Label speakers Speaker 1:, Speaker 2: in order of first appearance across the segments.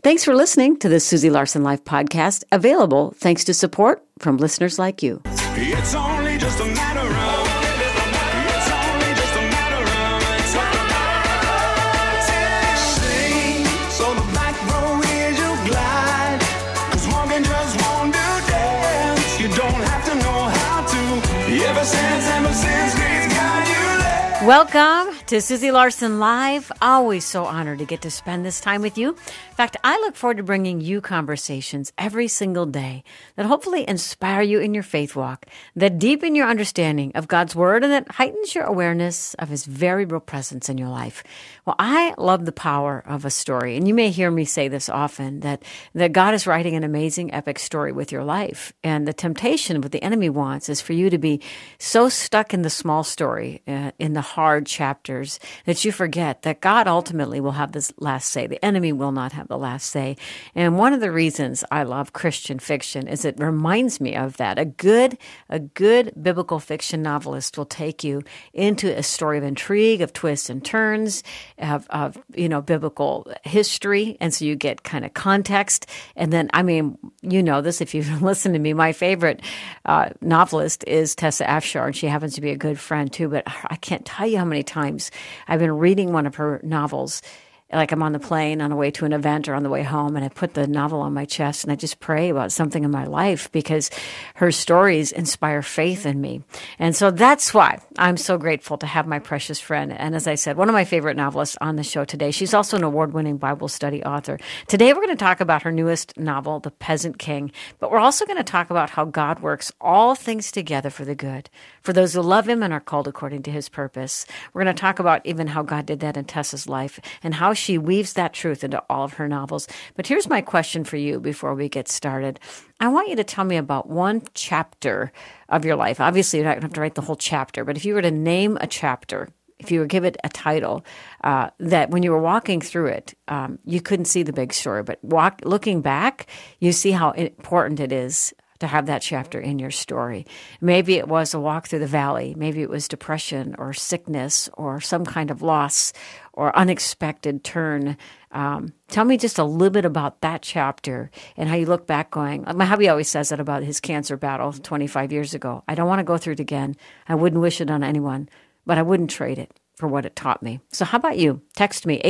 Speaker 1: Thanks for listening to the Susie Larson Life podcast, available thanks to support from listeners like you.
Speaker 2: It's only just a matter of sing, so the back row is your glide. 'Cause walking just won't do dance. You don't have to know how to. Ever since Grace got you there.
Speaker 1: Welcome to Susie Larson Live. Always so honored to get to spend this time with you. In fact, I look forward to bringing you conversations every single day that hopefully inspire you in your faith walk, that deepen your understanding of God's Word, and that heightens your awareness of His very real presence in your life. Well, I love the power of a story, and you may hear me say this often, that God is writing an amazing, epic story with your life. And the temptation, what the enemy wants, is for you to be so stuck in the small story, in the hard chapters, that you forget that God ultimately will have this last say. The enemy will not have the last say. And one of the reasons I love Christian fiction is it reminds me of that. A good biblical fiction novelist will take you into a story of intrigue, of twists and turns, of biblical history. And so you get kind of context. And then, I mean, you know this if you've listened to me. My favorite novelist is Tessa Afshar, and she happens to be a good friend too. But I can't tell you how many times I've been reading one of her novels, like I'm on the plane on the way to an event or on the way home, and I put the novel on my chest and I just pray about something in my life because her stories inspire faith in me. And so that's why I'm so grateful to have my precious friend. And as I said, one of my favorite novelists on the show today. She's also an award-winning Bible study author. Today we're going to talk about her newest novel, The Peasant King, but we're also going to talk about how God works all things together for the good, for those who love Him and are called according to His purpose. We're going to talk about even how God did that in Tessa's life and how she weaves that truth into all of her novels. But here's my question for you before we get started. I want you to tell me about one chapter of your life. Obviously, you don't have to write the whole chapter, but if you were to name a chapter, if you were to give it a title, that when you were walking through it, you couldn't see the big story, but looking back, you see how important it is to have that chapter in your story. Maybe it was a walk through the valley. Maybe it was depression or sickness or some kind of loss or unexpected turn. Tell me just a little bit about that chapter and how you look back going, my hubby always says that about his cancer battle 25 years ago. I don't want to go through it again. I wouldn't wish it on anyone, but I wouldn't trade it for what it taught me. So how about you? Text me,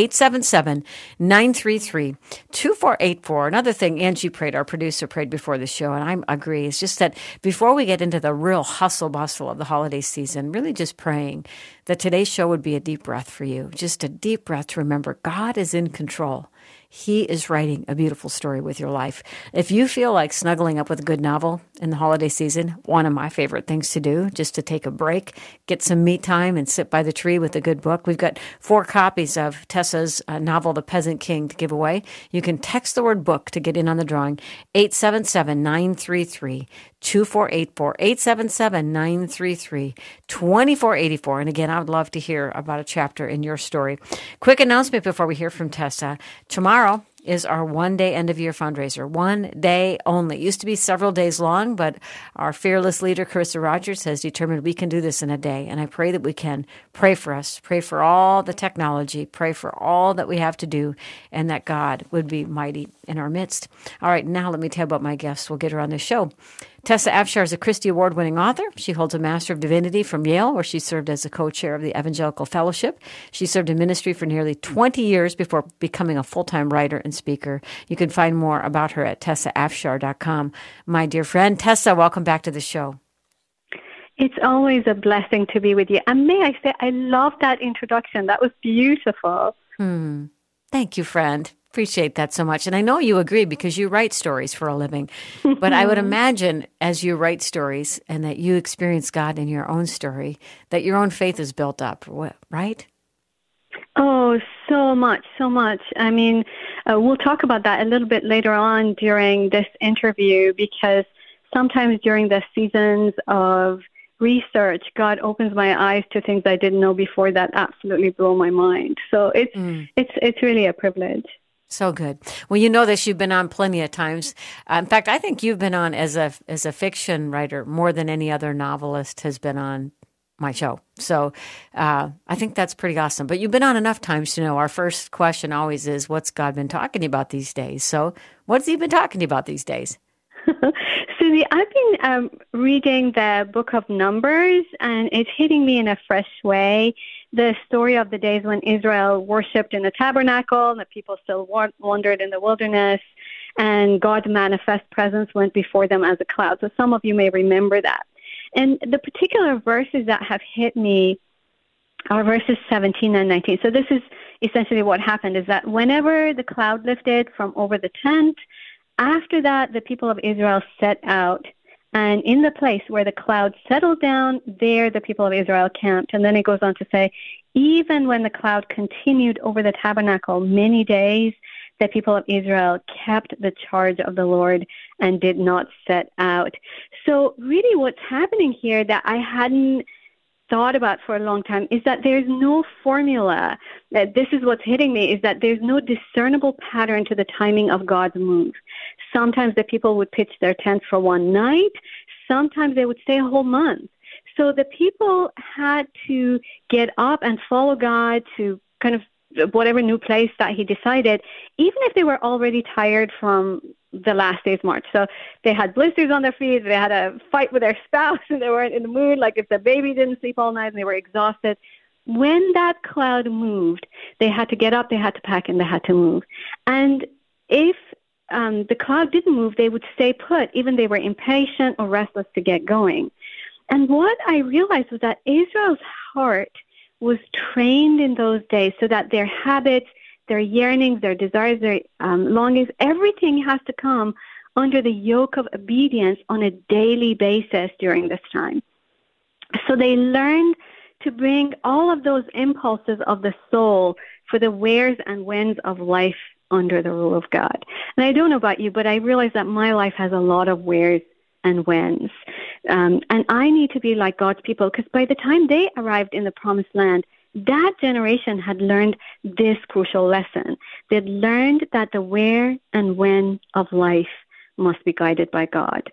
Speaker 1: 877-933-2484. Another thing, Angie prayed, our producer, prayed before the show, and I agree, it's just that before we get into the real hustle-bustle of the holiday season, really just praying that today's show would be a deep breath for you, just a deep breath to remember God is in control. He is writing a beautiful story with your life. If you feel like snuggling up with a good novel in the holiday season, one of my favorite things to do, just to take a break, get some me time and sit by the tree with a good book. We've got 4 copies of Tessa's novel, The Peasant King, to give away. You can text the word book to get in on the drawing, 877-933-2484, 877-933-2484. And again, I would love to hear about a chapter in your story. Quick announcement before we hear from Tessa. Tomorrow is our one-day end-of-year fundraiser. One day only. It used to be several days long, but our fearless leader, Carissa Rogers, has determined we can do this in a day. And I pray that we can. Pray for us. Pray for all the technology. Pray for all that we have to do, and that God would be mighty in our midst. All right, now let me tell you about my guests. We'll get her on the show. Tessa Afshar is a Christy Award-winning author. She holds a Master of Divinity from Yale, where she served as a co-chair of the Evangelical Fellowship. She served in ministry for nearly 20 years before becoming a full-time writer and speaker. You can find more about her at tessaafshar.com. My dear friend, Tessa, welcome back to the show.
Speaker 3: It's always a blessing to be with you. And may I say, I love that introduction. That was beautiful.
Speaker 1: Thank you, friend. Appreciate that so much. And I know you agree because you write stories for a living. But I would imagine as you write stories and that you experience God in your own story, that your own faith is built up, right?
Speaker 3: Oh, so much, so much. I mean, we'll talk about that a little bit later on during this interview, because sometimes during the seasons of research, God opens my eyes to things I didn't know before that absolutely blow my mind. So it's really a privilege.
Speaker 1: So good. Well, you know this. You've been on plenty of times. In fact, I think you've been on as a fiction writer more than any other novelist has been on my show. So I think that's pretty awesome. But you've been on enough times to know our first question always is, what's God been talking to you about these days? So what's he been talking to you about these days?
Speaker 3: Susie, I've been reading the book of Numbers, and it's hitting me in a fresh way. The story of the days when Israel worshipped in the tabernacle, and the people still wandered in the wilderness, and God's manifest presence went before them as a cloud. So some of you may remember that. And the particular verses that have hit me are verses 17 and 19. So this is essentially what happened, is that whenever the cloud lifted from over the tent, after that, the people of Israel set out, and in the place where the cloud settled down, there the people of Israel camped. And then it goes on to say, even when the cloud continued over the tabernacle many days, the people of Israel kept the charge of the Lord and did not set out. So really what's happening here that I hadn't thought about for a long time is that there's no formula. This is what's hitting me, is that there's no discernible pattern to the timing of God's move. Sometimes the people would pitch their tent for one night. Sometimes they would stay a whole month. So the people had to get up and follow God to kind of whatever new place that he decided, even if they were already tired from the last day's march. So they had blisters on their feet, they had a fight with their spouse, and they weren't in the mood, like if the baby didn't sleep all night and they were exhausted. When that cloud moved, they had to get up, they had to pack, and they had to move. And if the cloud didn't move, they would stay put, even they were impatient or restless to get going. And what I realized was that Israel's heart was trained in those days so that their habits, their yearnings, their desires, their longings, everything has to come under the yoke of obedience on a daily basis during this time. So they learned to bring all of those impulses of the soul for the wheres and whens of life under the rule of God. And I don't know about you, but I realize that my life has a lot of wheres and whens. And I need to be like God's people, because by the time they arrived in the promised land, that generation had learned this crucial lesson. They'd learned that the where and when of life must be guided by God.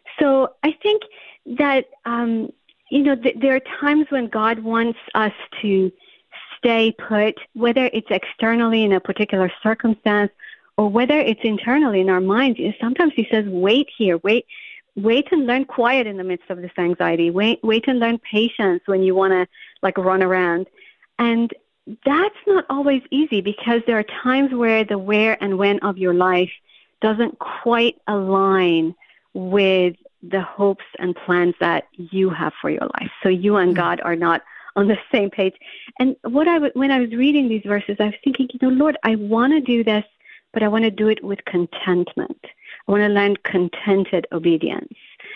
Speaker 3: So I think that, there are times when God wants us to stay put, whether it's externally in a particular circumstance or whether it's internally in our minds. Sometimes he says, wait here, wait and learn quiet in the midst of this anxiety. Wait and learn patience when you want to run around. And that's not always easy, because there are times where the where and when of your life doesn't quite align with the hopes and plans that you have for your life. So you and God are not on the same page. And when I was reading these verses, I was thinking, Lord, I want to do this, but I want to do it with contentment. I want to learn contented obedience.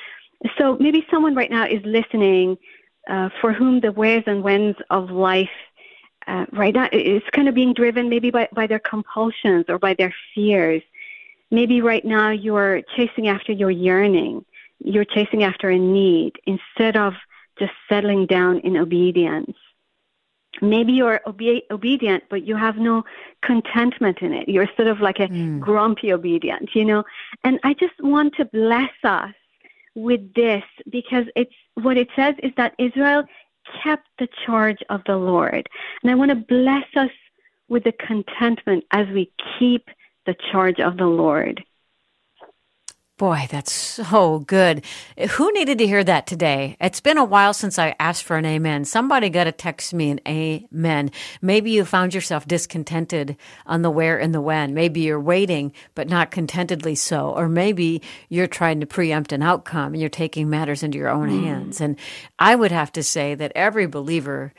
Speaker 3: So maybe someone right now is listening for whom the wheres and whens of life right now is kind of being driven maybe by their compulsions or by their fears. Maybe right now you're chasing after your yearning. You're chasing after a need instead of just settling down in obedience. Maybe you're obedient, but you have no contentment in it. You're sort of like a grumpy obedient, And I just want to bless us with this, because it's what it says is that Israel kept the charge of the Lord. And I want to bless us with the contentment as we keep the charge of the Lord.
Speaker 1: Boy, that's so good. Who needed to hear that today? It's been a while since I asked for an amen. Somebody got to text me an amen. Maybe you found yourself discontented on the where and the when. Maybe you're waiting, but not contentedly so. Or maybe you're trying to preempt an outcome and you're taking matters into your own hands. And I would have to say that every believer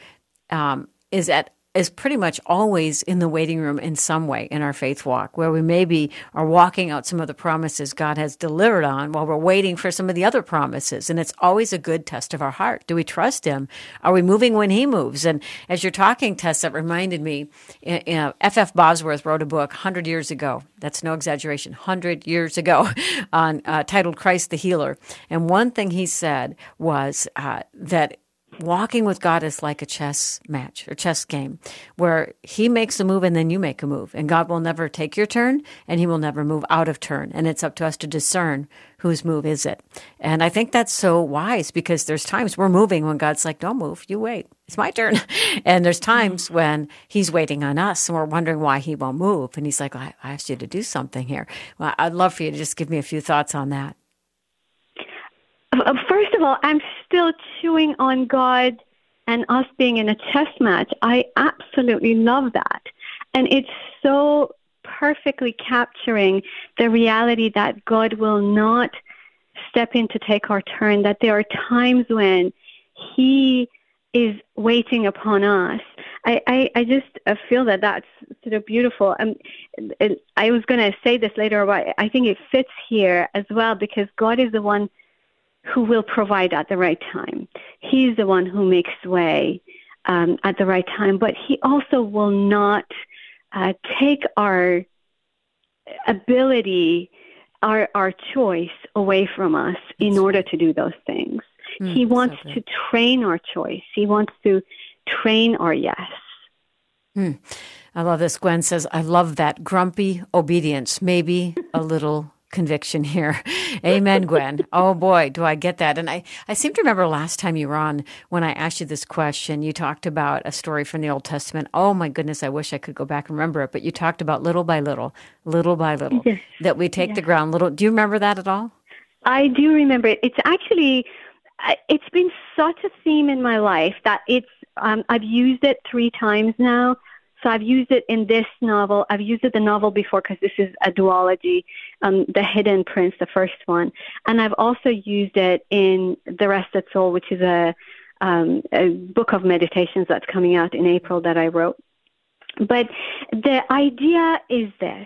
Speaker 1: is pretty much always in the waiting room in some way in our faith walk, where we maybe are walking out some of the promises God has delivered on while we're waiting for some of the other promises. And it's always a good test of our heart. Do we trust him? Are we moving when he moves? And as you're talking, Tess, that reminded me, F.F. Bosworth wrote a book 100 years ago. That's no exaggeration, 100 years ago, titled Christ the Healer. And one thing he said was that walking with God is like a chess match or chess game where he makes a move and then you make a move. And God will never take your turn and he will never move out of turn. And it's up to us to discern whose move is it. And I think that's so wise because there's times we're moving when God's like, don't move, you wait. It's my turn. And there's times when he's waiting on us and we're wondering why he won't move. And he's like, I asked you to do something here. Well, I'd love for you to just give me a few thoughts on that.
Speaker 3: First of all, I'm still chewing on God and us being in a chess match. I absolutely love that. And it's so perfectly capturing the reality that God will not step in to take our turn, that there are times when he is waiting upon us. I just feel that that's sort of beautiful. I was going to say this later, but I think it fits here as well because God is the one who will provide at the right time. He's the one who makes way at the right time, but he also will not take our ability, our choice away from us in order to do those things. He wants to train our choice. He wants to train our yes.
Speaker 1: I love this. Gwen says, I love that grumpy obedience, maybe a little conviction here. Amen, Gwen. Oh boy, do I get that. And I seem to remember last time you were on when I asked you this question, you talked about a story from the Old Testament. Oh my goodness, I wish I could go back and remember it. But you talked about little by little, yes. That we take the ground little. Do you remember that at all?
Speaker 3: I do remember it. It's actually, it's been such a theme in my life that I've used it 3 times now. So I've used it in this novel. I've used it the novel before because this is a duology, The Hidden Prince, the first one. And I've also used it in The Rested Soul, which is a book of meditations that's coming out in April that I wrote. But the idea is this.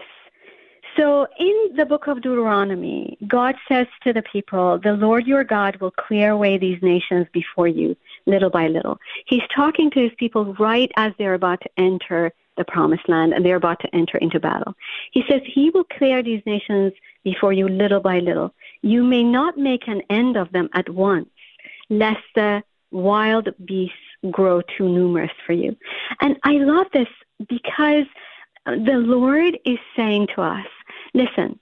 Speaker 3: So in the book of Deuteronomy, God says to the people, the Lord your God will clear away these nations before you, little by little. He's talking to his people right as they're about to enter the promised land and they're about to enter into battle. He says he will clear these nations before you little by little. You may not make an end of them at once, lest the wild beasts grow too numerous for you. And I love this because the Lord is saying to us, listen,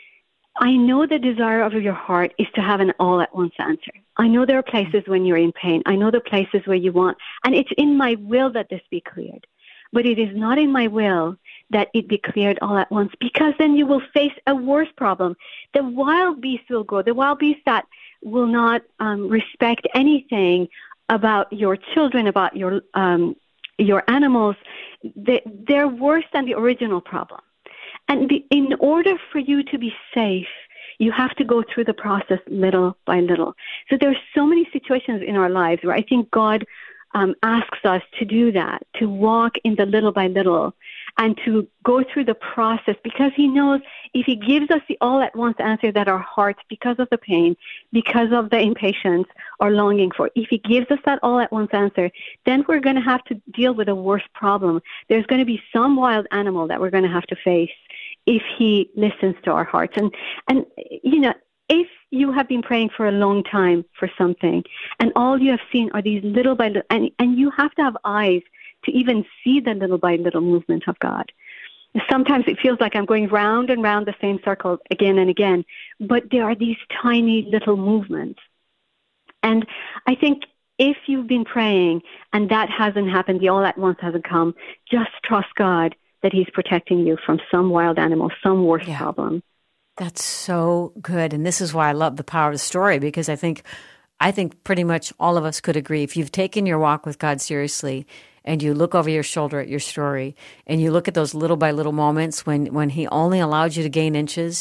Speaker 3: I know the desire of your heart is to have an all-at-once answer. I know there are places when you're in pain. I know the places where you want, and it's in my will that this be cleared. But it is not in my will that it be cleared all at once, because then you will face a worse problem. The wild beasts will grow, the wild beasts that will not respect anything about your children, about your animals. They're worse than the original problem. And in order for you to be safe, you have to go through the process little by little. So there's so many situations in our lives where I think God asks us to do that, to walk in the little by little and to go through the process, because he knows if he gives us the all-at-once answer that our hearts, because of the pain, because of the impatience, are longing for, if he gives us that all-at-once answer, then we're going to have to deal with a worse problem. There's going to be some wild animal that we're going to have to face if he listens to our hearts. And you know, if you have been praying for a long time for something and all you have seen are these little by little, and you have to have eyes to even see the little by little movement of God. Sometimes it feels like I'm going round and round the same circle again and again, but there are these tiny little movements. And I think if you've been praying and that hasn't happened, the all at once hasn't come, just trust God that he's protecting you from some wild animal, some worse problem.
Speaker 1: That's so good. And this is why I love the power of the story, because I think pretty much all of us could agree. If you've taken your walk with God seriously and you look over your shoulder at your story and you look at those little by little moments when he only allowed you to gain inches,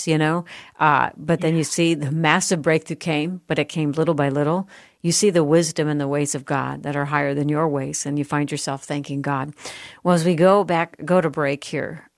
Speaker 1: but then you see the massive breakthrough came, but it came little by little. You see the wisdom and the ways of God that are higher than your ways, and you find yourself thanking God. Well, as we go to break here,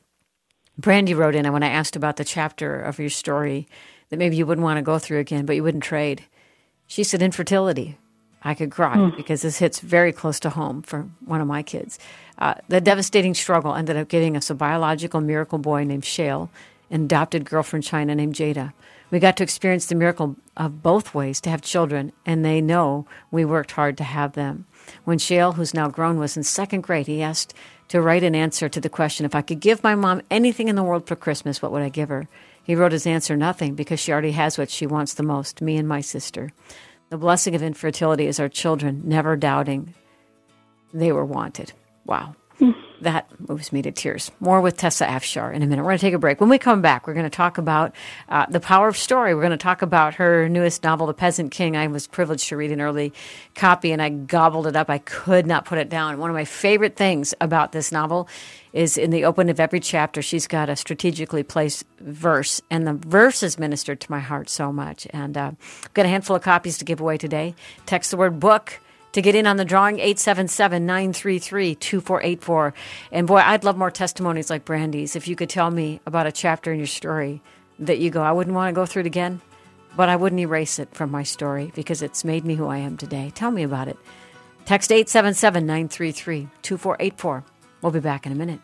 Speaker 1: Brandy wrote in, and when I asked about the chapter of your story that maybe you wouldn't want to go through again, but you wouldn't trade, she said, infertility. I could cry because this hits very close to home for one of my kids. The devastating struggle ended up giving us a biological miracle boy named Shale, an adopted girl from China named Jada. We got to experience the miracle of both ways to have children, and they know we worked hard to have them. When Shale, who's now grown, was in second grade, he asked to write an answer to the question, if I could give my mom anything in the world for Christmas, what would I give her? He wrote his answer, nothing, because she already has what she wants the most, me and my sister. The blessing of infertility is our children never doubting they were wanted. Wow. That moves me to tears. More with Tessa Afshar in a minute. We're going to take a break. When we come back, we're going to talk about the power of story. We're going to talk about her newest novel, The Peasant King. I was privileged to read an early copy, and I gobbled it up. I could not put it down. One of my favorite things about this novel is in the open of every chapter, she's got a strategically placed verse, and the verse has ministered to my heart so much. And I've got a handful of copies to give away today. Text the word book to get in on the drawing, 877-933-2484. And boy, I'd love more testimonies like Brandy's. If you could tell me about a chapter in your story that you go, I wouldn't want to go through it again, but I wouldn't erase it from my story because it's made me who I am today. Tell me about it. Text 877-933-2484. We'll be back in a minute.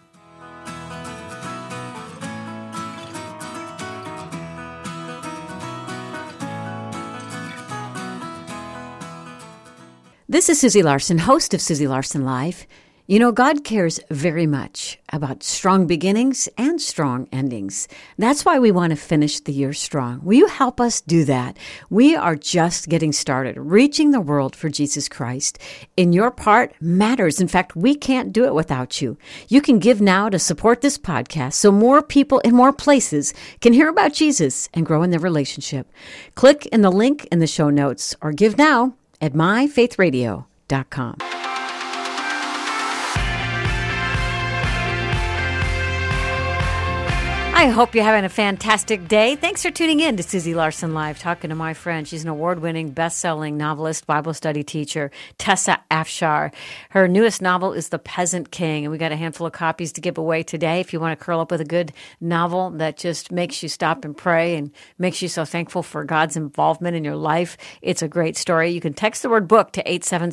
Speaker 1: This is Susie Larson, host of Susie Larson Live. You know, God cares very much about strong beginnings and strong endings. That's why we want to finish the year strong. Will you help us do that? We are just getting started, reaching the world for Jesus Christ. And your part matters. In fact, we can't do it without you. You can give now to support this podcast so more people in more places can hear about Jesus and grow in their relationship. Click in the link in the show notes or give now at myfaithradio.com. I hope you're having a fantastic day. Thanks for tuning in to Susie Larson Live, talking to my friend. She's an award-winning, best-selling novelist, Bible study teacher, Tessa Afshar. Her newest novel is The Peasant King, and we got a handful of copies to give away today. If you want to curl up with a good novel that just makes you stop and pray and makes you so thankful for God's involvement in your life, it's a great story. You can text the word book to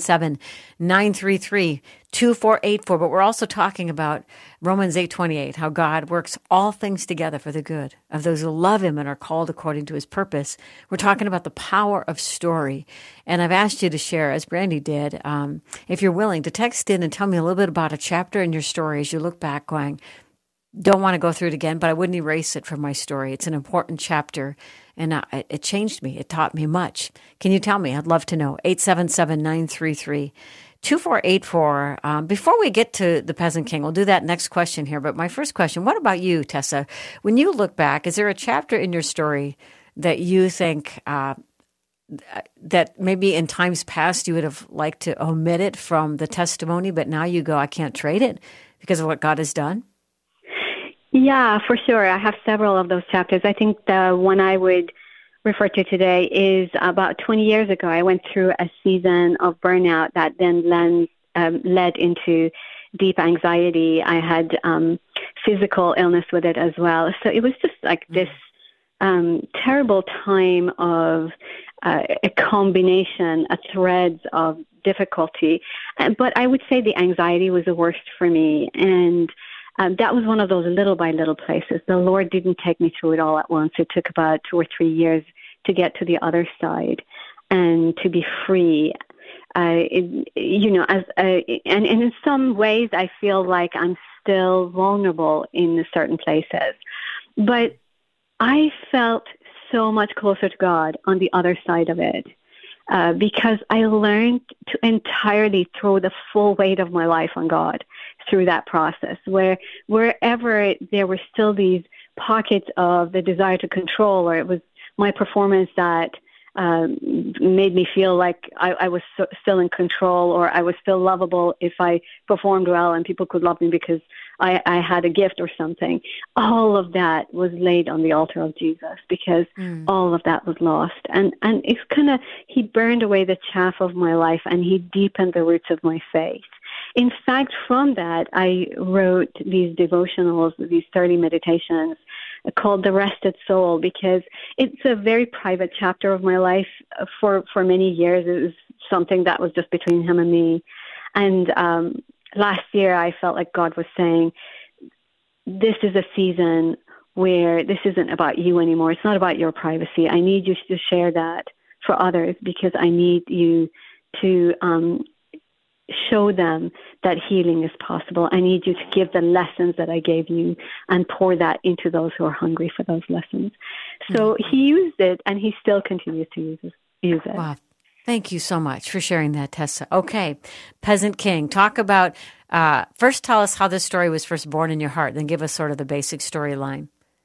Speaker 1: 877-933-2484, but we're also talking about Romans 8:28, how God works all things together for the good of those who love him and are called according to his purpose. We're talking about the power of story. And I've asked you to share, as Brandy did, if you're willing, to text in and tell me a little bit about a chapter in your story as you look back going, don't want to go through it again, but I wouldn't erase it from my story. It's an important chapter, and it changed me. It taught me much. Can you tell me? I'd love to know. 877-933-2484. Before we get to The Peasant King, we'll do that next question here. But my first question, what about you, Tessa? When you look back, is there a chapter in your story that you think that maybe in times past you would have liked to omit it from the testimony, but now you go, I can't trade it because of what God has done?
Speaker 3: Yeah, for sure. I have several of those chapters. I think the one I would refer to today is about 20 years ago. I went through a season of burnout that then led into deep anxiety. I had physical illness with it as well. So it was just like this terrible time of a combination, a threads of difficulty. But I would say the anxiety was the worst for me. And that was one of those little by little places. The Lord didn't take me through it all at once. It took about 2 or 3 years to get to the other side and to be free. And in some ways, I feel like I'm still vulnerable in certain places. But I felt so much closer to God on the other side of it. Because I learned to entirely throw the full weight of my life on God through that process, wherever there were still these pockets of the desire to control, or it was my performance that made me feel like I was still in control, or I was still lovable if I performed well and people could love me because I had a gift or something. All of that was laid on the altar of Jesus because all of that was lost. And it's he burned away the chaff of my life and he deepened the roots of my faith. In fact, from that, I wrote these devotionals, these 30 meditations called The Rested Soul, because it's a very private chapter of my life. For many years, it was something that was just between him and me. And last year, I felt like God was saying, this is a season where this isn't about you anymore. It's not about your privacy. I need you to share that for others because I need you to show them that healing is possible. I need you to give the lessons that I gave you and pour that into those who are hungry for those lessons. So he used it, and he still continues to use it.
Speaker 1: Wow. Thank you so much for sharing that, Tessa. Okay, Peasant King, talk about, first tell us how this story was first born in your heart, then give us sort of the basic storyline.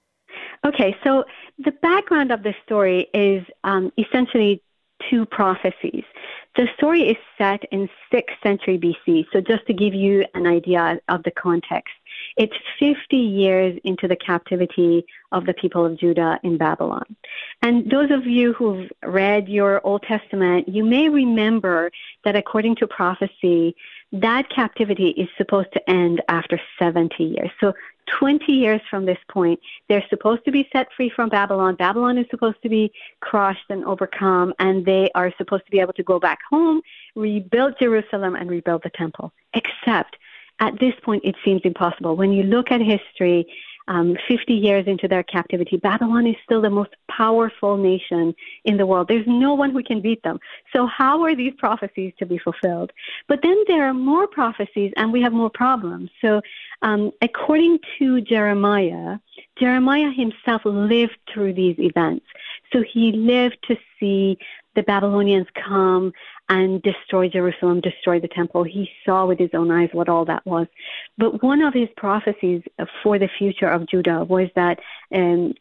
Speaker 3: Okay, so the background of the story is essentially two prophecies. The story is set in 6th century BC. So just to give you an idea of the context, it's 50 years into the captivity of the people of Judah in Babylon. And those of you who've read your Old Testament, you may remember that according to prophecy, that captivity is supposed to end after 70 years. So 20 years from this point, they're supposed to be set free from Babylon. Babylon is supposed to be crushed and overcome, and they are supposed to be able to go back home, rebuild Jerusalem, and rebuild the temple. Except at this point, it seems impossible. When you look at history, 50 years into their captivity, Babylon is still the most powerful nation in the world. There's no one who can beat them. So how are these prophecies to be fulfilled? But then there are more prophecies, and we have more problems. So according to Jeremiah himself lived through these events. So he lived to see the Babylonians come and destroy Jerusalem, destroy the temple. He saw with his own eyes what all that was. But one of his prophecies for the future of Judah was that in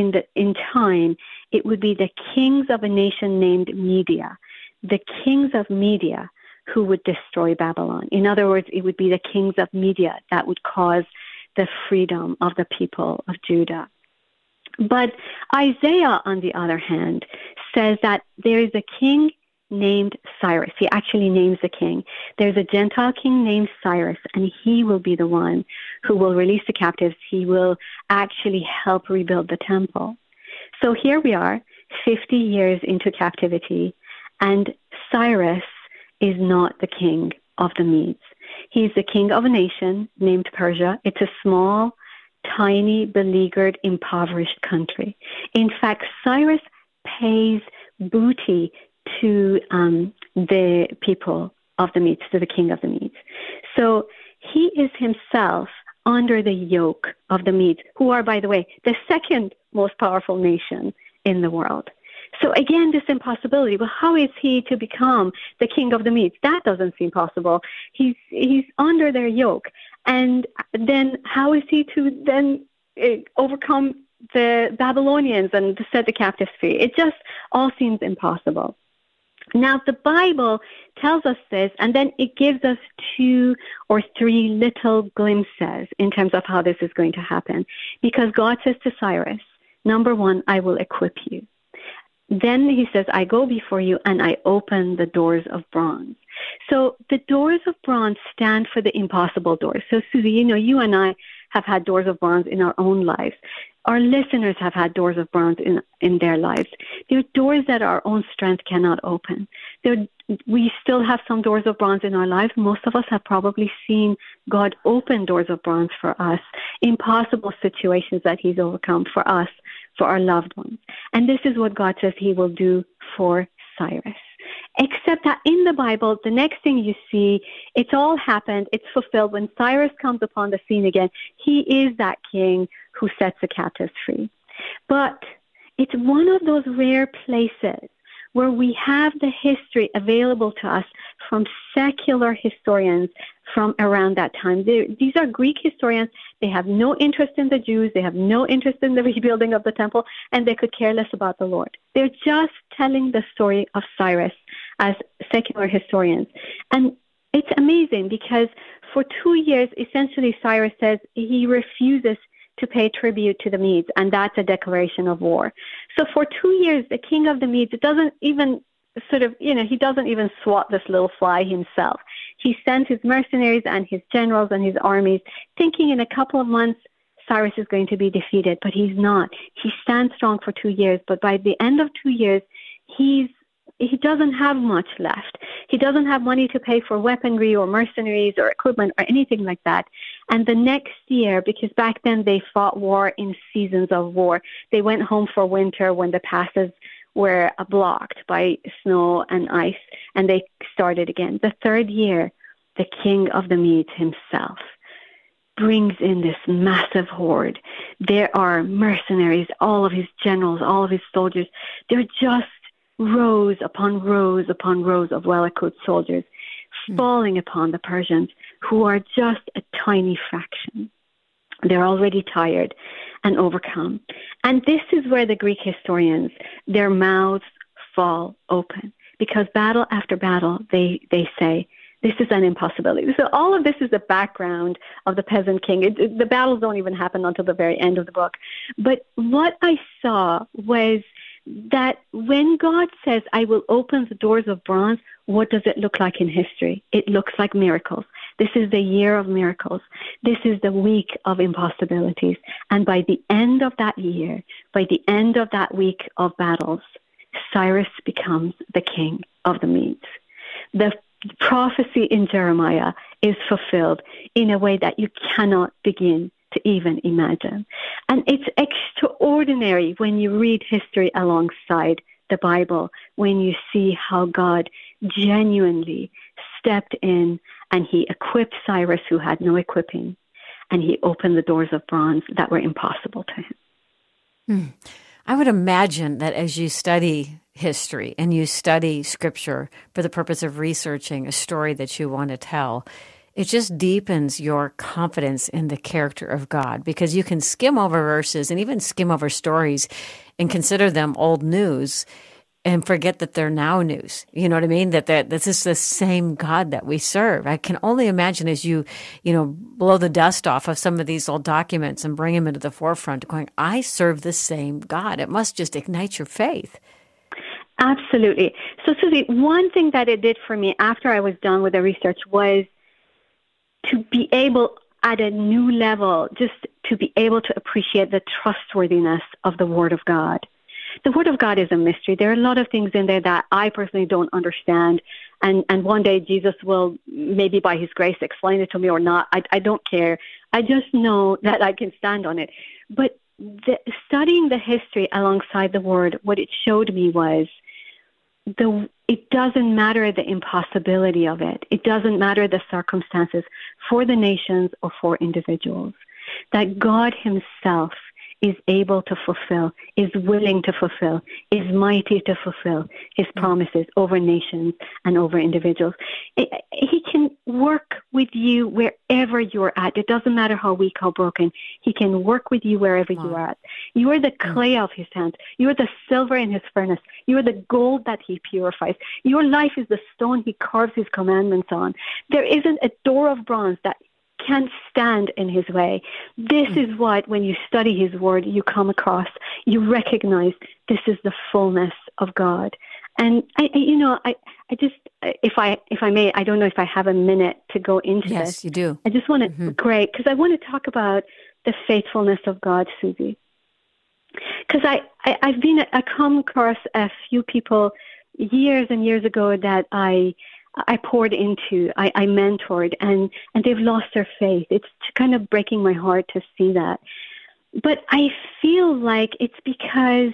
Speaker 3: time, it would be the kings of a nation named Media, the kings of Media who would destroy Babylon. In other words, it would be the kings of Media that would cause the freedom of the people of Judah. But Isaiah, on the other hand, says that there is a king named Cyrus. He actually names the king. There's a Gentile king named Cyrus, and he will be the one who will release the captives. He will actually help rebuild the temple. So here we are, 50 years into captivity, and Cyrus is not the king of the Medes. He's the king of a nation named Persia. It's a small, tiny, beleaguered, impoverished country. In fact, Cyrus pays booty to the people of the Medes, to the king of the Medes. So he is himself under the yoke of the Medes, who are, by the way, the second most powerful nation in the world. So again, this impossibility. Well, how is he to become the king of the Medes? That doesn't seem possible. He's under their yoke. And then how is he to then overcome the Babylonians and to set the captives free? It just all seems impossible. Now, the Bible tells us this, and then it gives us 2 or 3 little glimpses in terms of how this is going to happen. Because God says to Cyrus, number 1, I will equip you. Then he says, I go before you and I open the doors of bronze. So the doors of bronze stand for the impossible doors. So Susie, you and I have had doors of bronze in our own lives. Our listeners have had doors of bronze in their lives. They're doors that our own strength cannot open. We still have some doors of bronze in our lives. Most of us have probably seen God open doors of bronze for us, impossible situations that he's overcome for us, for our loved ones. And this is what God says he will do for Cyrus. Except that in the Bible, the next thing you see, it's all happened, it's fulfilled. When Cyrus comes upon the scene again, he is that king who sets the captives free. But it's one of those rare places where we have the history available to us from secular historians from around that time. These are Greek historians. They have no interest in the Jews. They have no interest in the rebuilding of the temple, and they could care less about the Lord. They're just telling the story of Cyrus as secular historians. And it's amazing because for 2 years, essentially, Cyrus says he refuses to pay tribute to the Medes, and that's a declaration of war. So for 2 years, the king of the Medes doesn't even he doesn't even swat this little fly himself. He sends his mercenaries and his generals and his armies, thinking in a couple of months Cyrus is going to be defeated, but he's not. He stands strong for 2 years, but by the end of 2 years, he doesn't have much left. He doesn't have money to pay for weaponry or mercenaries or equipment or anything like that. And the next year, because back then they fought war in seasons of war, they went home for winter when the passes were blocked by snow and ice, and they started again. The third year, the king of the Medes himself brings in this massive horde. There are mercenaries, all of his generals, all of his soldiers. They're just rows upon rows upon rows of well-equipped soldiers falling upon the Persians, who are just a tiny fraction. They're already tired and overcome. And this is where the Greek historians, their mouths fall open, because battle after battle, they say, this is an impossibility. So all of this is the background of the peasant king. The battles don't even happen until the very end of the book. But what I saw was that when God says, I will open the doors of bronze, what does it look like in history? It looks like miracles. This is the year of miracles. This is the week of impossibilities. And by the end of that year, by the end of that week of battles, Cyrus becomes the king of the Medes. The prophecy in Jeremiah is fulfilled in a way that you cannot begin to even imagine. And it's extraordinary when you read history alongside the Bible, when you see how God genuinely stepped in and he equipped Cyrus, who had no equipping, and he opened the doors of bronze that were impossible to him.
Speaker 1: I would imagine that as you study history and you study scripture for the purpose of researching a story that you want to tell, it just deepens your confidence in the character of God, because you can skim over verses and even skim over stories and consider them old news and forget that they're now news. You know what I mean? That this is the same God that we serve. I can only imagine as you blow the dust off of some of these old documents and bring them into the forefront, going, I serve the same God. It must just ignite your faith.
Speaker 3: Absolutely. So, Susie, one thing that it did for me after I was done with the research was to be able, at a new level, just to be able to appreciate the trustworthiness of the Word of God. The Word of God is a mystery. There are a lot of things in there that I personally don't understand. And one day Jesus will, maybe by his grace, explain it to me or not. I don't care. I just know that I can stand on it. But studying the history alongside the Word, what it showed me was it doesn't matter the impossibility of it. It doesn't matter the circumstances for the nations or for individuals. That God himself is able to fulfill, is willing to fulfill, is mighty to fulfill his promises over nations and over individuals. He can work with you wherever you're at. It doesn't matter how weak, how broken. He can work with you wherever you are at. You are the clay of his hands. You are the silver in his furnace. You are the gold that he purifies. Your life is the stone he carves his commandments on. There isn't a door of bronze that can't stand in his way. This is what, when you study his word, you come across. You recognize this is the fullness of God. And I just, if I may, I don't know if I have a minute to go into this.
Speaker 1: Yes, you do.
Speaker 3: I just want to, great, because I want to talk about the faithfulness of God, Susie. Because I come across a few people years and years ago that I poured into, I mentored, and they've lost their faith. It's kind of breaking my heart to see that. But I feel like it's because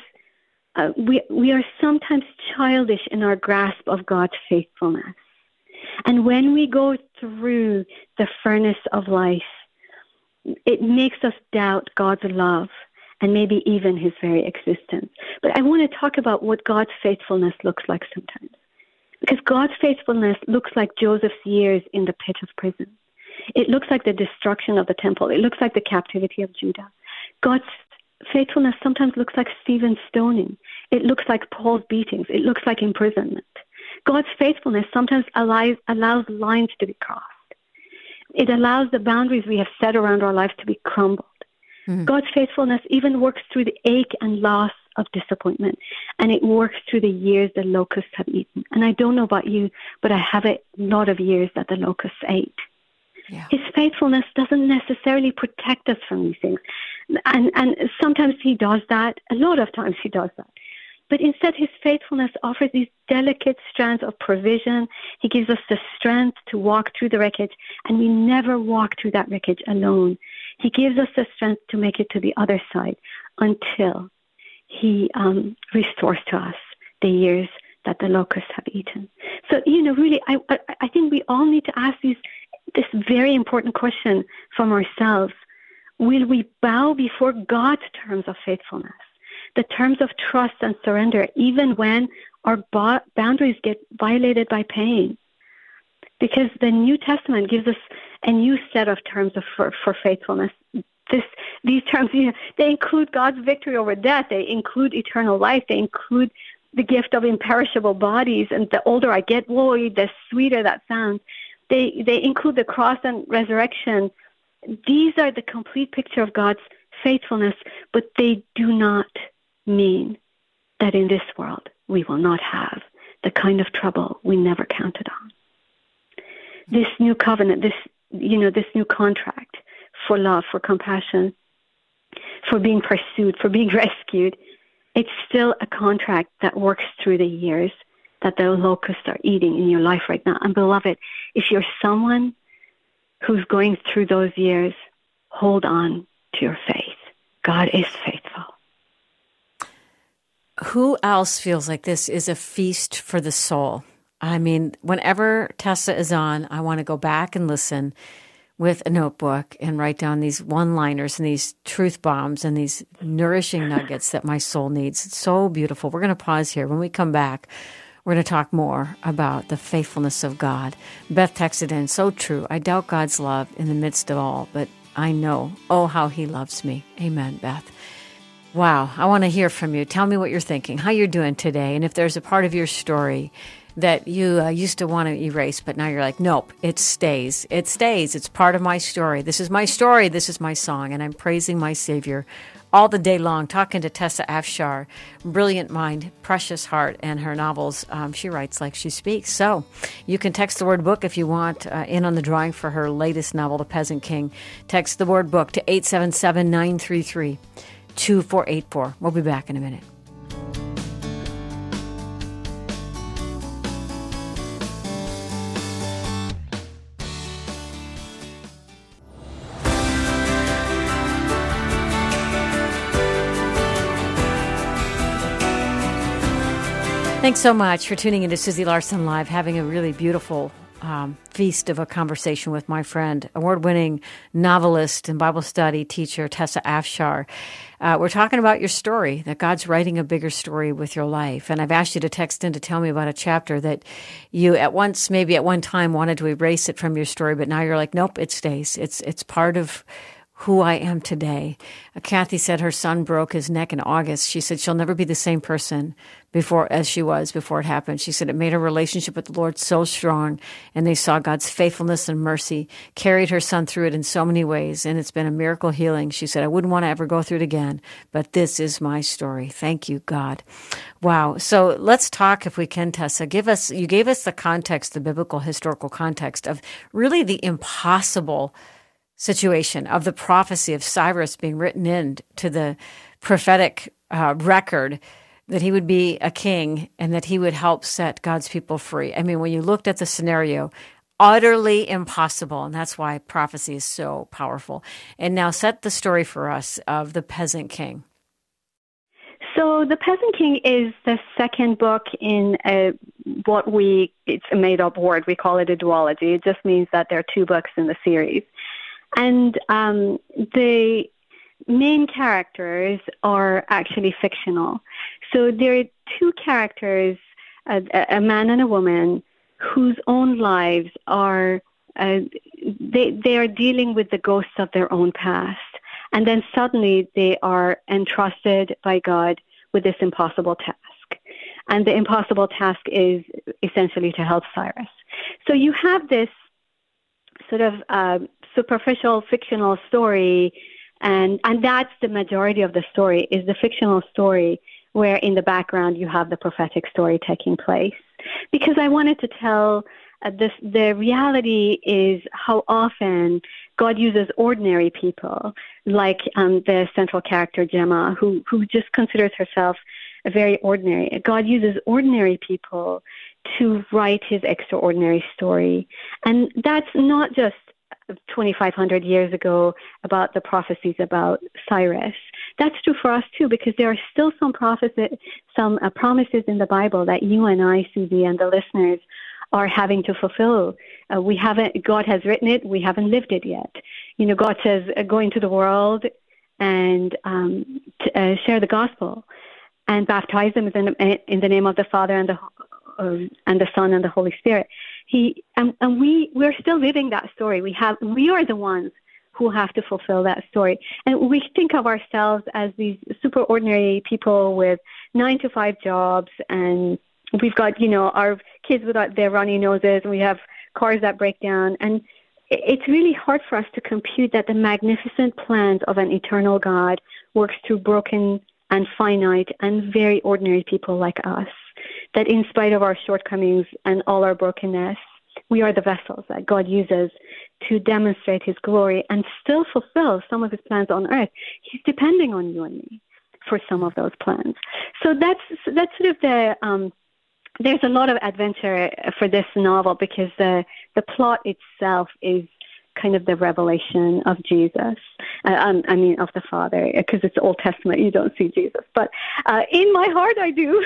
Speaker 3: we are sometimes childish in our grasp of God's faithfulness. And when we go through the furnace of life, it makes us doubt God's love and maybe even his very existence. But I want to talk about what God's faithfulness looks like sometimes. Because God's faithfulness looks like Joseph's years in the pit of prison. It looks like the destruction of the temple. It looks like the captivity of Judah. God's faithfulness sometimes looks like Stephen's stoning. It looks like Paul's beatings. It looks like imprisonment. God's faithfulness sometimes allows lines to be crossed. It allows the boundaries we have set around our lives to be crumbled. God's faithfulness even works through the ache and loss of disappointment, and it works through the years the locusts have eaten. And I don't know about you, but I have a lot of years that the locusts ate. Yeah. His faithfulness doesn't necessarily protect us from these things. And sometimes he does that. A lot of times he does that. But instead, his faithfulness offers these delicate strands of provision. He gives us the strength to walk through the wreckage, and we never walk through that wreckage alone. He gives us the strength to make it to the other side until he restores to us the years that the locusts have eaten. So, really, I think we all need to ask this very important question from ourselves. Will we bow before God's terms of faithfulness, the terms of trust and surrender, even when our boundaries get violated by pain? Because the New Testament gives us a new set of terms for faithfulness. These terms, they include God's victory over death. They include eternal life. They include the gift of imperishable bodies. And the older I get, the sweeter that sounds. They include the cross and resurrection. These are the complete picture of God's faithfulness, but they do not mean that in this world we will not have the kind of trouble we never counted on. This new covenant, this new contract for love, for compassion, for being pursued, for being rescued, it's still a contract that works through the years that the locusts are eating in your life right now. And beloved, if you're someone who's going through those years, hold on to your faith. God is faithful.
Speaker 1: Who else feels like this is a feast for the soul? I mean, whenever Tessa is on, I want to go back and listen with a notebook and write down these one-liners and these truth bombs and these nourishing nuggets that my soul needs. It's so beautiful. We're going to pause here. When we come back, we're going to talk more about the faithfulness of God. Beth texted in, so true. I doubt God's love in the midst of all, but I know, oh, how he loves me. Amen, Beth. Wow, I want to hear from you. Tell me what you're thinking, how you're doing today, and if there's a part of your story that you used to want to erase, but now you're like, nope, it stays. It stays. It's part of my story. This is my story. This is my song, and I'm praising my Savior all the day long, talking to Tessa Afshar, brilliant mind, precious heart, and her novels. She writes like she speaks. So you can text the word book if you want in on the drawing for her latest novel, The Peasant King. Text the word book to 877-933-2484. We'll be back in a minute. Thanks so much for tuning into Susie Larson Live, having a really beautiful feast of a conversation with my friend, award-winning novelist and Bible study teacher, Tessa Afshar. We're talking about your story, that God's writing a bigger story with your life. And I've asked you to text in to tell me about a chapter that you maybe at one time wanted to erase it from your story, but now you're like, nope, it stays. It's part of who I am today. Kathy said her son broke his neck in August. She said she'll never be the same person as she was before it happened. She said it made her relationship with the Lord so strong, and they saw God's faithfulness and mercy carried her son through it in so many ways, and it's been a miracle healing. She said, I wouldn't want to ever go through it again, but this is my story. Thank you, God. Wow. So let's talk, if we can, Tessa. You gave us the context, the biblical historical context of really the impossible situation of the prophecy of Cyrus being written into the prophetic record, that he would be a king and that he would help set God's people free. I mean, when you looked at the scenario, utterly impossible, and that's why prophecy is so powerful. And now set the story for us of the Peasant King.
Speaker 3: So The Peasant King is the second book in it's a made-up word. We call it a duology. It just means that there are two books in the series. And the main characters are actually fictional. So there are two characters, a man and a woman, whose own lives are, they are dealing with the ghosts of their own past. And then suddenly they are entrusted by God with this impossible task. And the impossible task is essentially to help Cyrus. So you have this sort of superficial fictional story, and that's the majority of the story, is the fictional story, where in the background you have the prophetic story taking place. Because I wanted to tell the reality is how often God uses ordinary people, like the central character Gemma, who just considers herself very ordinary. God uses ordinary people to write his extraordinary story. And that's not just 2,500 years ago about the prophecies about Cyrus. That's true for us too, because there are still some promises in the Bible that you and I, Susie, and the listeners are having to fulfill. God has written it, we haven't lived it yet. God says, go into the world and share the gospel and baptize them in the name of the Father and the Son and the Holy Spirit. We're still living that story. We are the ones who have to fulfill that story. And we think of ourselves as these super ordinary people with 9-to-5 jobs, and we've got, our kids without their runny noses, and we have cars that break down. And it's really hard for us to compute that the magnificent plans of an eternal God works through broken and finite and very ordinary people like us. That in spite of our shortcomings and all our brokenness, we are the vessels that God uses to demonstrate his glory and still fulfill some of his plans on earth. He's depending on you and me for some of those plans. So that's sort of there's a lot of adventure for this novel because the plot itself is kind of the revelation of Jesus. Of the Father, because it's Old Testament, you don't see Jesus. But in my heart, I do.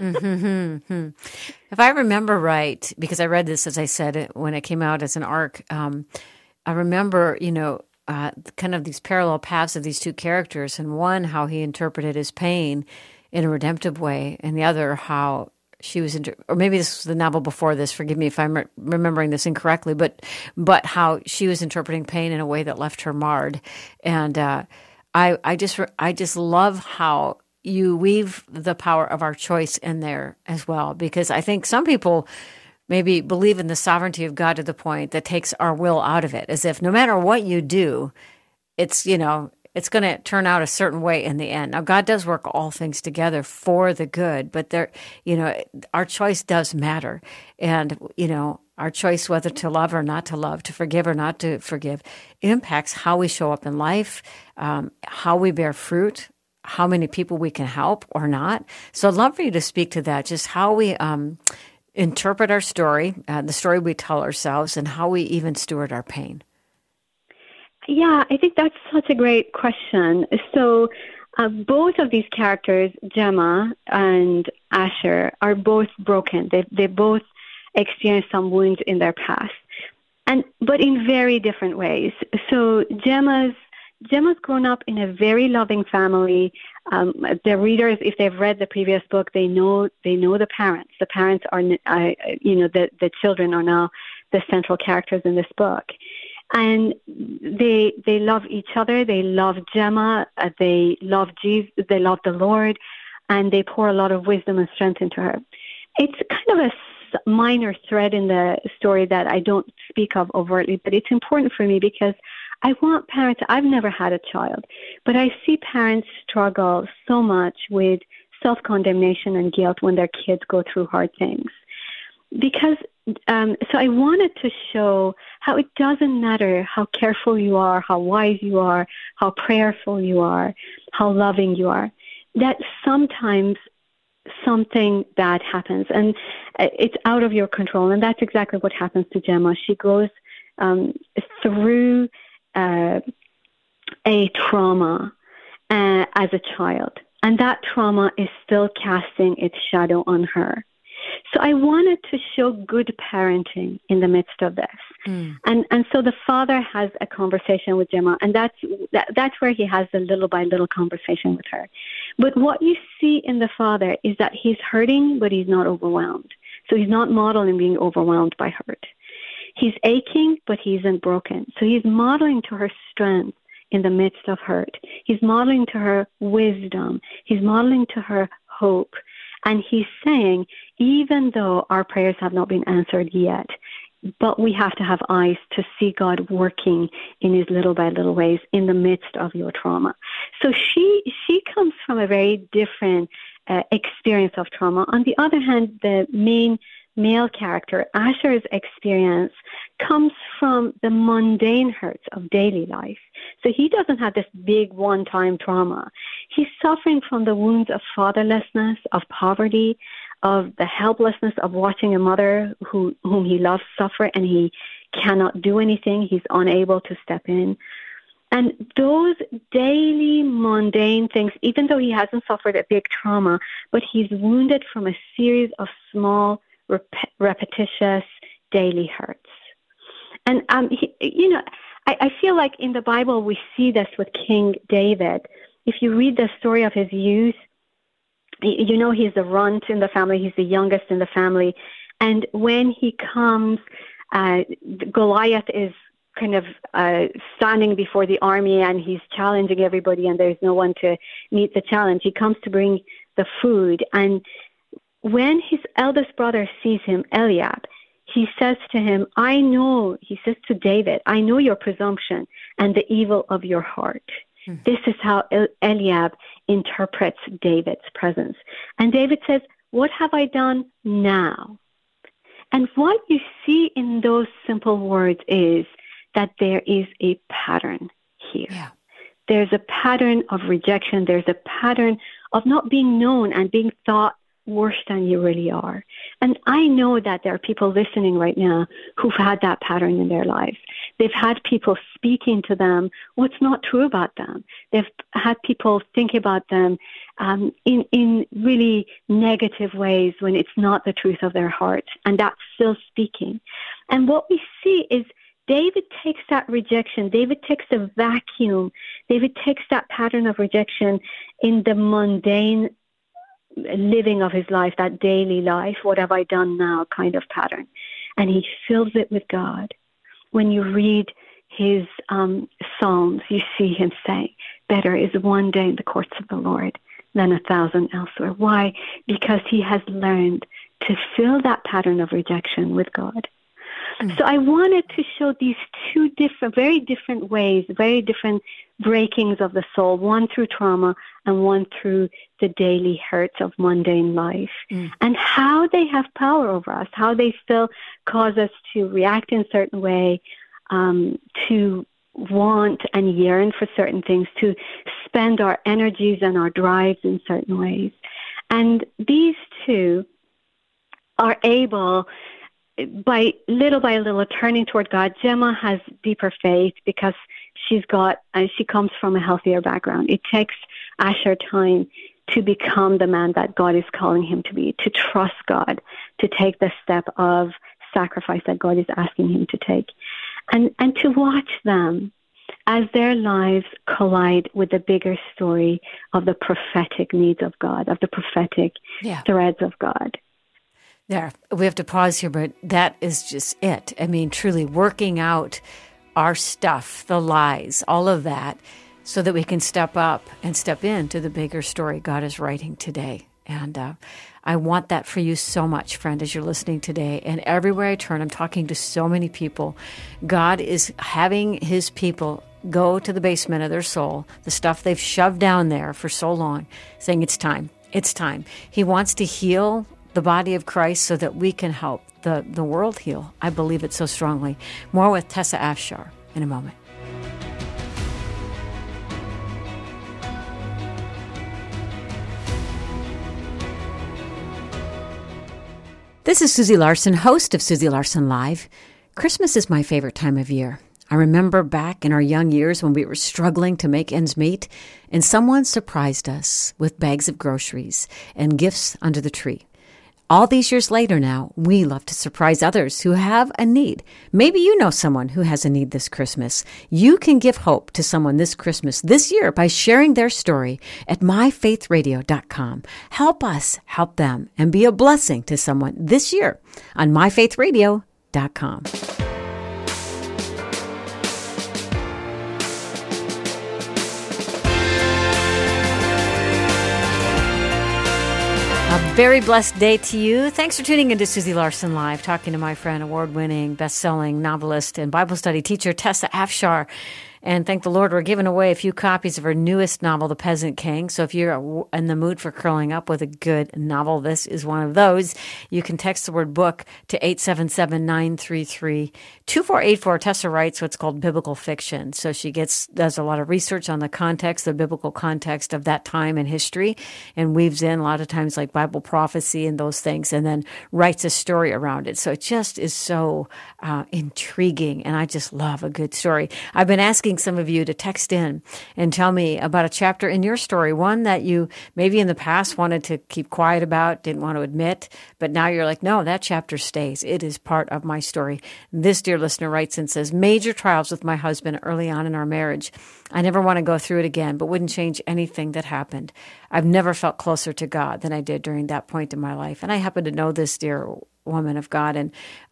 Speaker 1: Mm-hmm. If I remember right, because I read this, as I said, when it came out as an ARC, I remember, kind of these parallel paths of these two characters, and one, how he interpreted his pain in a redemptive way, and the other, how she was, or maybe this was the novel before this. Forgive me if I'm remembering this incorrectly, but how she was interpreting pain in a way that left her marred. And I just love how you weave the power of our choice in there as well, because I think some people maybe believe in the sovereignty of God to the point that takes our will out of it, as if no matter what you do, it's going to turn out a certain way in the end. Now, God does work all things together for the good, but our choice does matter. And, our choice whether to love or not to love, to forgive or not to forgive, impacts how we show up in life, how we bear fruit, how many people we can help or not. So I'd love for you to speak to that, just how we interpret our story, the story we tell ourselves, and how we even steward our pain.
Speaker 3: Yeah, I think that's such a great question. So both of these characters, Gemma and Asher, are both broken. They both experienced some wounds in their past, but in very different ways. So Gemma's grown up in a very loving family. The readers, if they've read the previous book, they know the parents. The parents are, the children are now the central characters in this book. And they love each other. They love Gemma. They love Jesus. They love the Lord, and they pour a lot of wisdom and strength into her. It's kind of a minor thread in the story that I don't speak of overtly, but it's important for me because I want parents. I've never had a child, but I see parents struggle so much with self-condemnation and guilt when their kids go through hard things. Because so I wanted to show how it doesn't matter how careful you are, how wise you are, how prayerful you are, how loving you are, that sometimes something bad happens and it's out of your control. And that's exactly what happens to Gemma. She goes through a trauma as a child, and that trauma is still casting its shadow on her. So I wanted to show good parenting in the midst of this. And so the father has a conversation with Gemma, and that's where he has the little by little conversation with her. But what you see in the father is that he's hurting, but he's not overwhelmed. So he's not modeling being overwhelmed by hurt. He's aching, but he isn't broken. So he's modeling to her strength in the midst of hurt. He's modeling to her wisdom. He's modeling to her hope. And he's saying, even though our prayers have not been answered yet, but we have to have eyes to see God working in his little by little ways in the midst of your trauma. So she comes from a very different experience of trauma. On the other hand, the main male character, Asher's experience comes from the mundane hurts of daily life. So he doesn't have this big one-time trauma. He's suffering from the wounds of fatherlessness, of poverty, of the helplessness of watching a mother whom he loves suffer, and he cannot do anything. He's unable to step in. And those daily mundane things, even though he hasn't suffered a big trauma, but he's wounded from a series of small, repetitious daily hurts. And, I feel like in the Bible we see this with King David. If you read the story of his youth, he's the runt in the family. He's the youngest in the family. And when he comes, Goliath is kind of standing before the army, and he's challenging everybody, and there's no one to meet the challenge. He comes to bring the food. And when his eldest brother sees him, Eliab, he says to him, he says to David, I know your presumption and the evil of your heart. Mm-hmm. This is how Eliab interprets David's presence. And David says, what have I done now? And what you see in those simple words is that there is a pattern here. Yeah. There's a pattern of rejection. There's a pattern of not being known and being thought worse than you really are. And I know that there are people listening right now who've had that pattern in their lives. They've had people speaking to them what's not true about them. They've had people think about them in really negative ways when it's not the truth of their heart, and that's still speaking. And what we see is David takes that rejection. David takes the vacuum. David takes that pattern of rejection in the mundane living of his life, that daily life, what have I done now kind of pattern. And he fills it with God. When you read his Psalms, you see him say, better is one day in the courts of the Lord than 1,000 elsewhere. Why? Because he has learned to fill that pattern of rejection with God. So I wanted to show these two very different ways, very different breakings of the soul, one through trauma and one through the daily hurts of mundane life, and how they have power over us, how they still cause us to react in a certain way, to want and yearn for certain things, to spend our energies and our drives in certain ways. And these two are able, by little, turning toward God. Gemma has deeper faith because she comes from a healthier background. It takes Asher time to become the man that God is calling him to be, to trust God, to take the step of sacrifice that God is asking him to take, and to watch them as their lives collide with the bigger story of the prophetic needs of God, of the prophetic threads of God.
Speaker 1: There, we have to pause here, but that is just it. I mean, truly working out our stuff, the lies, all of that, so that we can step up and step into the bigger story God is writing today. And I want that for you so much, friend, as you're listening today. And everywhere I turn, I'm talking to so many people. God is having his people go to the basement of their soul, the stuff they've shoved down there for so long, saying it's time. It's time. He wants to heal the body of Christ so that we can help the world heal. I believe it so strongly. More with Tessa Afshar in a moment. This is Susie Larson, host of Susie Larson Live. Christmas is my favorite time of year. I remember back in our young years when we were struggling to make ends meet, and someone surprised us with bags of groceries and gifts under the tree. All these years later now, we love to surprise others who have a need. Maybe you know someone who has a need this Christmas. You can give hope to someone this Christmas, this year, by sharing their story at myfaithradio.com. Help us help them and be a blessing to someone this year on myfaithradio.com. A very blessed day to you. Thanks for tuning into Susie Larson Live, talking to my friend, award-winning, best-selling novelist and Bible study teacher, Tessa Afshar. And thank the Lord, we're giving away a few copies of her newest novel, The Peasant King. So if you're in the mood for curling up with a good novel, this is one of those. You can text the word book to 877-933-2484. Tessa writes what's called biblical fiction. So she does a lot of research on the context, the biblical context of that time in history, and weaves in a lot of times like Bible prophecy and those things, and then writes a story around it. So it just is so intriguing, and I just love a good story. I've been asking some of you to text in and tell me about a chapter in your story, one that you maybe in the past wanted to keep quiet about, didn't want to admit, but now you're like, no, that chapter stays. It is part of my story. This dear listener writes and says, major trials with my husband early on in our marriage. I never want to go through it again, but wouldn't change anything that happened. I've never felt closer to God than I did during that point in my life. And I happen to know this dear woman of God. And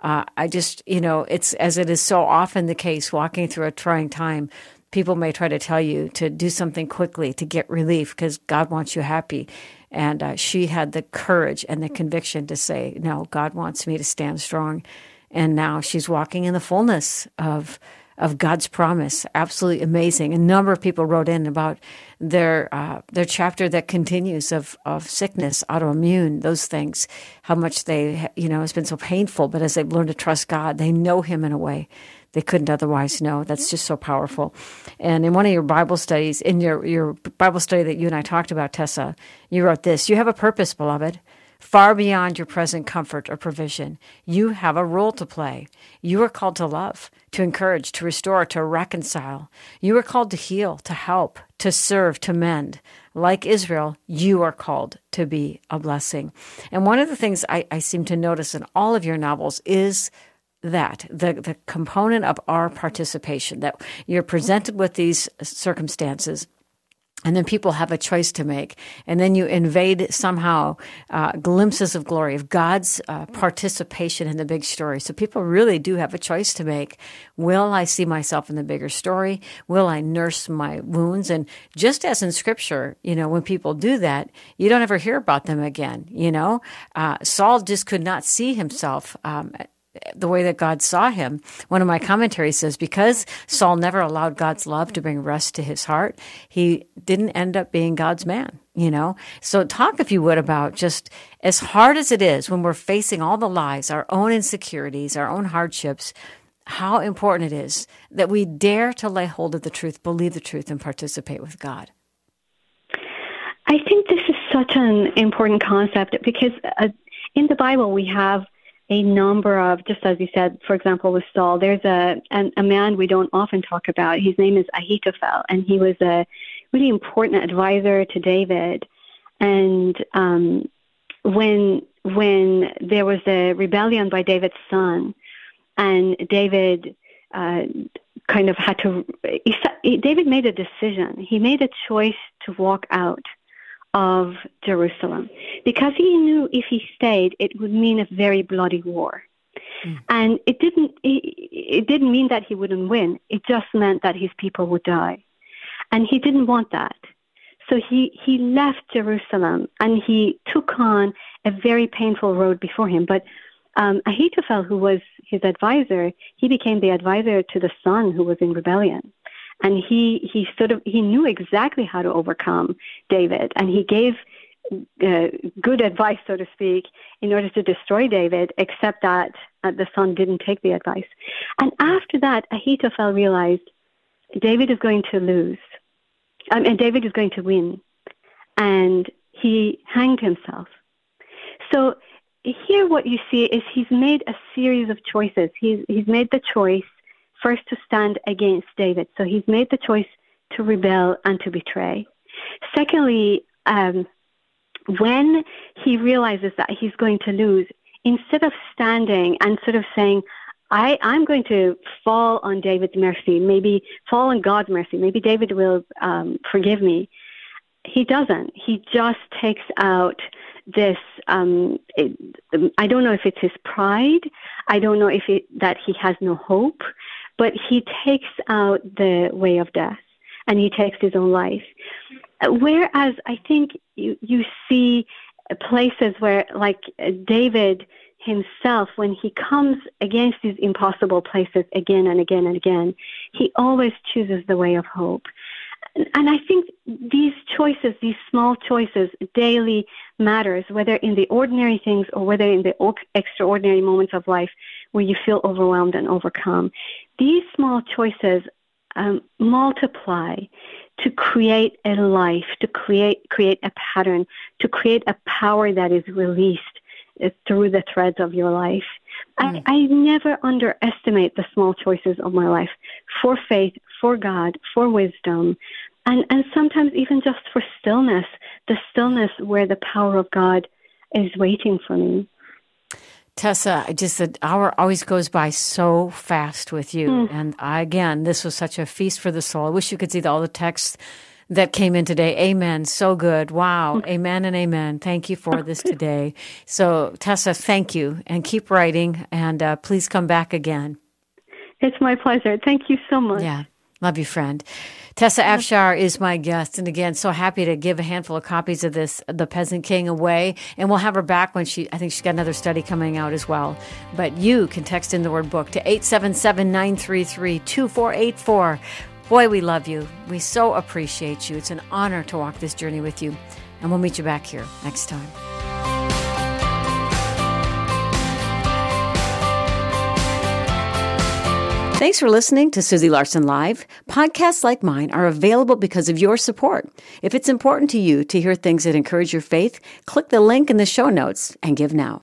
Speaker 1: I just, it's as it is so often the case, walking through a trying time, people may try to tell you to do something quickly to get relief because God wants you happy. And she had the courage and the conviction to say, no, God wants me to stand strong. And now she's walking in the fullness of God's promise. Absolutely amazing. A number of people wrote in about their chapter that continues of sickness, autoimmune, those things, how much they, it's been so painful, but as they've learned to trust God, they know him in a way they couldn't otherwise know. That's just so powerful. And in one of your Bible studies, in your Bible study that you and I talked about, Tessa, you wrote this: you have a purpose, beloved. Far beyond your present comfort or provision, you have a role to play. You are called to love, to encourage, to restore, to reconcile. You are called to heal, to help, to serve, to mend. Like Israel, you are called to be a blessing. And one of the things I seem to notice in all of your novels is that the component of our participation, that you're presented with these circumstances, and then people have a choice to make. And then you invade somehow glimpses of glory, of God's participation in the big story. So people really do have a choice to make. Will I see myself in the bigger story? Will I nurse my wounds? And just as in Scripture, when people do that, you don't ever hear about them again. Saul just could not see himself the way that God saw him. One of my commentaries says, because Saul never allowed God's love to bring rest to his heart, he didn't end up being God's man, So talk, if you would, about just as hard as it is when we're facing all the lies, our own insecurities, our own hardships, how important it is that we dare to lay hold of the truth, believe the truth, and participate with God.
Speaker 3: I think this is such an important concept because in the Bible we have a number of, just as you said, for example, with Saul, there's a man we don't often talk about. His name is Ahithophel, and he was a really important advisor to David. And when there was a rebellion by David's son, and David kind of had to, David made a decision. He made a choice to walk out of Jerusalem, because he knew if he stayed, it would mean a very bloody war. And it didn't mean that he wouldn't win. It just meant that his people would die. And he didn't want that. So he left Jerusalem, and he took on a very painful road before him. But Ahithophel, who was his advisor, he became the advisor to the son who was in rebellion. And he knew exactly how to overcome David, and he gave good advice, so to speak, in order to destroy David, except that the son didn't take the advice. And after that, Ahithophel realized David is going to lose, and David is going to win, and he hanged himself. So here what you see is he's made a series of choices. He's made the choice first to stand against David. So he's made the choice to rebel and to betray. Secondly, when he realizes that he's going to lose, instead of standing and sort of saying, I'm going to fall on David's mercy, maybe fall on God's mercy, maybe David will forgive me, he doesn't. He just takes out this, I don't know if it's his pride, I don't know if that he has no hope, but he takes out the way of death, and he takes his own life. Whereas I think you see places where, like David himself, when he comes against these impossible places again and again and again, he always chooses the way of hope. And I think these choices, these small choices, daily matters, whether in the ordinary things or whether in the extraordinary moments of life where you feel overwhelmed and overcome. These small choices multiply to create a life, to create a pattern, to create a power that is released through the threads of your life. I never underestimate the small choices of my life for faith, for God, for wisdom, and sometimes even just for stillness, the stillness where the power of God is waiting for me.
Speaker 1: Tessa, the hour always goes by so fast with you. And again, this was such a feast for the soul. I wish you could see all the texts that came in today. Amen. So good. Wow. Amen and amen. Thank you for this today. So, Tessa, thank you. And keep writing. And please come back again.
Speaker 3: It's my pleasure. Thank you so much.
Speaker 1: Yeah. Love you, friend. Tessa Afshar is my guest. And again, so happy to give a handful of copies of this, The Peasant King, away. And we'll have her back when I think she's got another study coming out as well. But you can text in the word book to 877-933-2484. Boy, we love you. We so appreciate you. It's an honor to walk this journey with you. And we'll meet you back here next time. Thanks for listening to Susie Larson Live. Podcasts like mine are available because of your support. If it's important to you to hear things that encourage your faith, click the link in the show notes and give now.